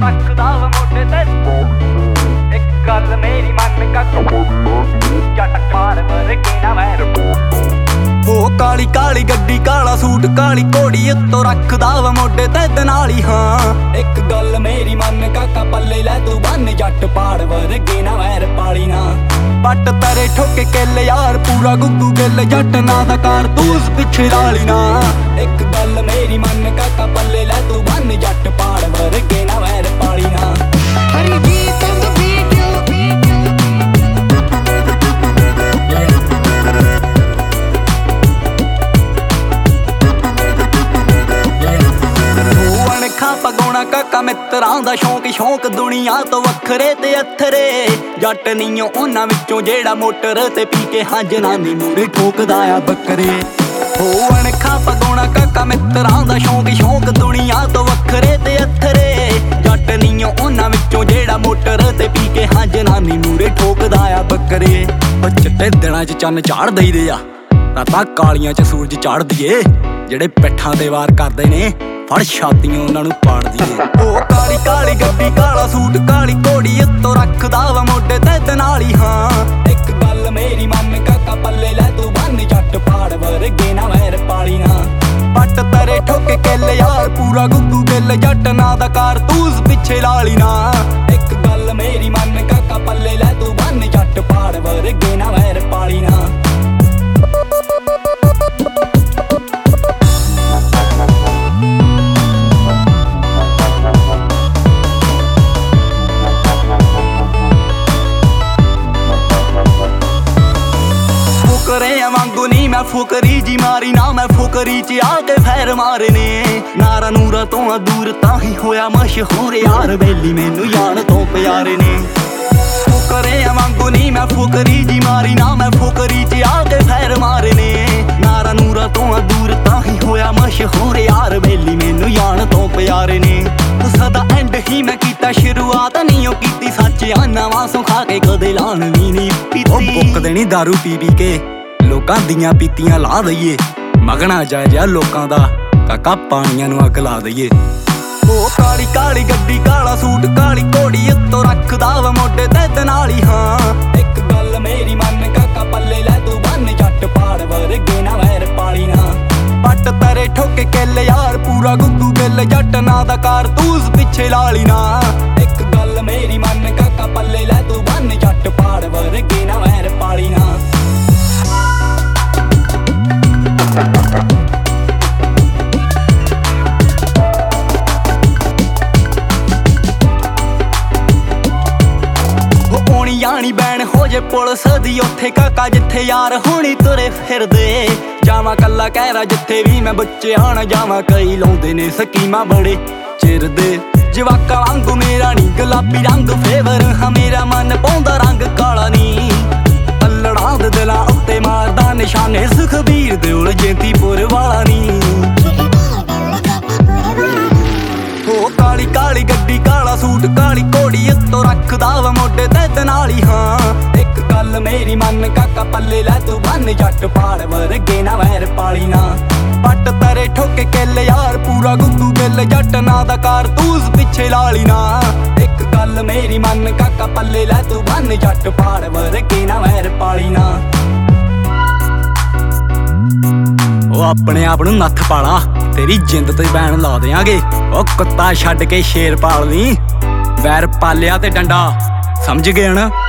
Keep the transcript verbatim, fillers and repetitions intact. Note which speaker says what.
Speaker 1: ਰੱਖਦਾ ਵਾ ਮੋਢੇ ਤੇ। ਇੱਕ ਗੱਲ ਮੇਰੀ ਮੰਨ ਕਾਕਾ ਜੱਟ ਪਾੜ ਵਰਗੇ ਨਾ ਵੈਰ। ਉਹ ਕਾਲੀ ਕਾਲੀ ਗੱਡੀ ਕਾਲਾ ਸੂਟ ਕਾਲੀ ਘੋੜੀ ਉੱਤੋਂ ਰੱਖਦਾ ਵਾ ਮੋਢੇ ਤੇ ਦਨਾਲੀ। ਹਾਂ ਇੱਕ ਗੱਲ ਮੇਰੀ ਮੰਨ ਕਾਕਾ ਪੱਲੇ ਲੈ ਤੂੰ ਬੰਨ ਜੱਟ ਪਾੜ ਵਰਗੇ ਨਾ ਵੈਰ ਪਾਲੀ ਨਾ। ਪੱਟ ਤਰੇ ਠੋਕੇ ਕਿੱਲ ਯਾਰ ਪੂਰਾ ਗੁੱਗੂ ਗਿੱਲ ਜੱਟ ਨਾ ਦਾ ਕਾਰਤੂਸ ਪਿੱਛੇ ਲਾਲੀ ਨਾ। ਇੱਕ ਗੱਲ ਮੇਰੀ ਮੰਨ ਕਾਕਾ ਪੱਲੇ ਲੈ ਤੂੰ ਬੰਨ ਜੱਟ ਪਾੜ ਵਰਗੇ ਨਾ ਵੈਰ ਪਾਲੀ ਨਾ।
Speaker 2: ਹਰੀ ਗੀਤ
Speaker 1: ਪਗਾਉਣਾ ਕਾਕਾ ਮਿੱਤਰਾਂ ਦਾ ਸ਼ੌਂਕ ਸ਼ੌਂਕ ਦੁਨੀਆ ਤੋਂ ਵੱਖਰੇ ਤੇ ਅੱਥਰੇ। ਜੱਟ ਨੀਓ ਉਹਨਾਂ ਵਿੱਚੋਂ ਜਿਹੜਾ ਮੋਟਰ ਤੇ ਪੀ ਕੇ ਹਾਂ ਜਨਾਨੀ ਮੂਰੇ ਠੋਕਦਾ ਆ ਬੱਕਰੇ। ਹੋ ਅਣਖਾ ਪਗਾਉਣਾ ਕਾਕਾ ਮਿੱਤਰਾਂ ਦਾ ਸ਼ੌਂਕ ਸ਼ੌਂਕ ਦੁਨੀਆ ਤੋਂ ਵੱਖਰੇ ਤੇ ਅੱਥਰੇ। ਜੱਟ ਨੀਓ ਉਹਨਾਂ ਵਿੱਚੋਂ ਜਿਹੜਾ ਮੋਟਰ ਤੇ ਪੀ ਕੇ ਹਾਂ ਜਨਾਨੀ ਮੂਰੇ ਠੋਕਦਾ ਆ ਬੱਕਰੇ। ਉਹ ਚਿੱਟੇ ਦਿਨਾਂ 'ਚ ਚੰਨ ਚਾੜ ਦਈਦੇ ਆ ਰਾਤਾਂ ਕਾਲੀਆਂ 'ਚ ਸੂਰਜ ਚਾੜ ਦੀਏ। ਜਿਹੜੇ ਪਿੱਠਾਂ ਤੇ ਵਾਰ ਕਰਦੇ ਨੇ ਫੜ ਛਾਤੀਆਂ ਉਹਨਾਂ ਨੂੰ ਪਾੜ ਦੀਏ। ਉਹ ਕਾਲੀ ਕਾਲੀ ਗੱਡੀ ਕਾਲਾ ਸੂਟ ਕਾਲੀ ਘੋੜੀ ਉੱਤੋਂ ਰੱਖਦਾ ਵਾ ਮੋਢੇ ਤੇ ਦਨਾਲੀ। ਹਾਂ ਇੱਕ ਗੱਲ ਮੇਰੀ ਮੰਨ ਕਾਕਾ ਪੱਲੇ ਲੈ ਤੂੰ ਬੰਨ ਜੱਟ ਪਾੜ ਵਰਗੇ ਨਾ ਵੈਰ ਪਾਲੀ ਨਾ। ਪੱਟ ਤਰੇ ਠੋਕੇ ਕਿੱਲ ਯਾਰ ਪੂਰਾ ਗੁੱਗੂ ਗਿੱਲ ਜੱਟ ਨਾ ਦਾ ਕਾਰਤੂਸ ਪਿੱਛੇ ਲਾਲੀ ਨਾ। ਇੱਕ ਗੱਲ ਮੇਰੀ ਮੰਨ ਕਾਕਾ ਪੱਲੇ ਲੈ ਤੂੰ ਬੰਨ ਜੱਟ ਪਾੜ ਵਰਗੇ ਨਾ ਵੈਰ ਪਾਲੀ ਨਾ। ਫੁਕਰਿਆਂ ਵਾਂਗੂ ਨੀ ਮੈਂ ਫੁਕਰੀ ਜੀ ਮਾਰੀ ਨਾ। ਮੈਂ ਫੁਕਰੀ ਚ ਆ ਕੇ ਫੈਰ ਮਾਰਨੇ ਨਾਰਾ ਨੂਰਾ ਤੋਂ ਦੂਰ ਤਾਂ ਹੀ ਹੋਇਆ ਮਸ਼ਹੂਰ ਯਾਰ ਬੇਲੀ ਮੈਨੂੰ ਯਾਰ ਤੋਂ ਪਿਆਰੇ ਨੇ। ਫੁਕਰਿਆਂ ਵਾਂਗੂ ਨੀ ਮੈਂ ਫੁਕਰੀ ਜੀ ਮਾਰੀ ਨਾ। ਮੈਂ ਫੁਕਰੀ ਚ ਆ ਕੇ ਫੈਰ ਮਾਰਨੇ ਨਾਰਾ ਨੂਰਾ ਤੋਂ ਦੂਰ ਤਾਂ ਹੀ ਹੋਇਆ ਮਸ਼ਹੂਰ ਯਾਰ ਬੇਲੀ ਮੈਨੂੰ ਯਾਰ ਤੋਂ ਪਿਆਰੇ ਨੇ। ਸਦਾ ਐਂਡ ਹੀ ਮੈਂ ਕੀਤਾ ਸ਼ੁਰੂਆਤ ਨਹੀਂ ਉਹ ਕੀਤੀ ਸੱਚਿਆ ਨਵਾਂ ਸੌ ਖਾ ਕੇ ਕਦੇ ਲਾਣ ਵੀ ਨਹੀਂ ਪੀਤੀ। ਉਹ ਬੁੱਕ ਦੇਣੀ ਦਾਰੂ ਪੀ ਪੀ ਕੇ ਲੋਕਾਂ ਦੀਆਂ ਪੀਤੀਆਂ ਲਾ ਦਈਏ। ਮਗਣਾ ਜਾ ਜਾ ਲੋਕਾਂ ਦਾ ਕਾਕਾ ਪਾਣੀਆਂ ਨੂੰ ਅੱਗ ਲਾ ਦਈਏ। ਉਹ ਕਾਲੀ ਕਾਲੀ ਗੱਡੀ ਕਾਲਾ ਸੂਟ ਕਾਲੀ ਘੋੜੀ ਉੱਤੋਂ ਰੱਖਦਾ ਵਾ ਮੋਢੇ ਤੇ ਦਨਾਲੀ। ਹਾਂ ਇੱਕ ਗੱਲ ਮੇਰੀ ਮੰਨ ਕਾਕਾ ਪੱਲੇ ਲੈ ਤੂੰ ਬੰਨ ਜੱਟ ਪਾੜ ਵਰਗੇ ਨਾ ਵੈਰ ਪਾਲੀ ਨਾ। ਪੱਟ ਤਰੇ ਠੋਕੇ ਕਿੱਲ ਯਾਰ ਪੂਰਾ ਗੁੱਗੂ ਗਿੱਲ ਜੱਟ ਨਾ ਦਾ ਕਾਰਤੂਸ ਪਿੱਛੇ ਲਾਲੀ ਨਾ। ਇੱਕ ਗੱਲ ਮੇਰੀ ਮੰਨ ਕਾਕਾ ਪੱਲੇ ਲੈ ਤੂੰ ਬੰਨ ਜੱਟ ਪਾੜ ਵਰਗੇ ਨਾ ਵੈਰ ਪਾਲੀ ਨਾ। ਜਾਣੀ ਬੈਣ ਹੋ ਜੇ ਪੁਲਿਸ ਦੀ ਉੱਥੇ ਕਾਕਾ ਜਿੱਥੇ ਯਾਰ ਹੋਣੀ ਤੁਰੇ ਫਿਰਦੇ। ਜਾਵਾਂ ਕੱਲਾ ਕਹਿਰਾ ਜਿੱਥੇ ਵੀ ਮੈਂ ਬੱਚਿਆਂ ਨਾ ਜਾਵਾਂ ਕਈ ਲਾਉਂਦੇ ਨੇ ਸਕੀਮਾਂ ਬੜੇ ਚਿਰ ਦੇ। ਜਵਾਕਾਂ ਵਾਂਗੂ ਮੇਰਾ ਨੀ ਗੁਲਾਬੀ ਰੰਗ ਫੇਵਰ ਹਾਂ ਮੇਰਾ ਮਨ ਪਾਉਂਦਾ ਰੰਗ ਕਾਲਾ ਨੀ। ਪੱਲੜਾਂ ਦੇ ਦਿਲਾਂ ਉੱਤੇ ਮਾਰਦਾ ਨਿਸ਼ਾਨੇ ਸੁਖਬੀਰ ਦੇ ਉਲ ਜੈਂਤੀਪੁਰ ਵਾਲਾ ਨੀ। ਉਹ ਕਾਲੀ ਕਾਲੀ ਗੱਡੀ ਕਾਲਾ ਸੂਟ ਕਾਲੀ ਘੋੜੀ ਉੱਤੋਂ ਰੱਖਦਾ ਵਾ ਮੋਢੇ ਤੇ ਦਨਾਲੀ। ਹਾਂ ਇੱਕ ਗੱਲ ਮੇਰੀ ਮੰਨ ਕਾਕਾ ਪੱਲੇ ਲੈ ਤੂੰ ਬੰਨ ਜੱਟ ਪਾੜ ਵਰਗੇ ਨਾ ਵੈਰ ਪਾਲੀ ਨਾ। ਪੱਟ ਤਰੇ ਠੋਕੇ ਕਿੱਲ ਯਾਰ ਪੂਰਾ ਗੁੱਗੂ ਗਿੱਲ ਜੱਟ ਨਾ ਦਾ ਕਾਰਤੂਸ ਪਿੱਛੇ ਲਾਲੀ ਨਾ। ਇੱਕ ਗੱਲ ਮੇਰੀ ਮੰਨ ਕਾਕਾ ਪੱਲੇ ਲੈ ਤੂੰ ਬੰਨ ਜੱਟ ਪਾੜ ਵਰਗੇ ਨਾ ਵੈਰ ਪਾਲੀ ਨਾ। ਉਹ ਆਪਣੇ ਆਪ ਨੂੰ ਨੱਥ ਪਾਲਾ ਤੇਰੀ ਜਿੰਦ ਤੇ ਬੈਣ ਲਾ ਦਿਆਂਗੇ। ਉਹ ਕੁੱਤਾ ਛੱਡ ਕੇ ਸ਼ੇਰ ਪਾਲ ਲਈ ਵੈਰ ਪਾਲਿਆ ਤੇ ਡੰਡਾ ਸਮਝ ਗਏ ਨਾ।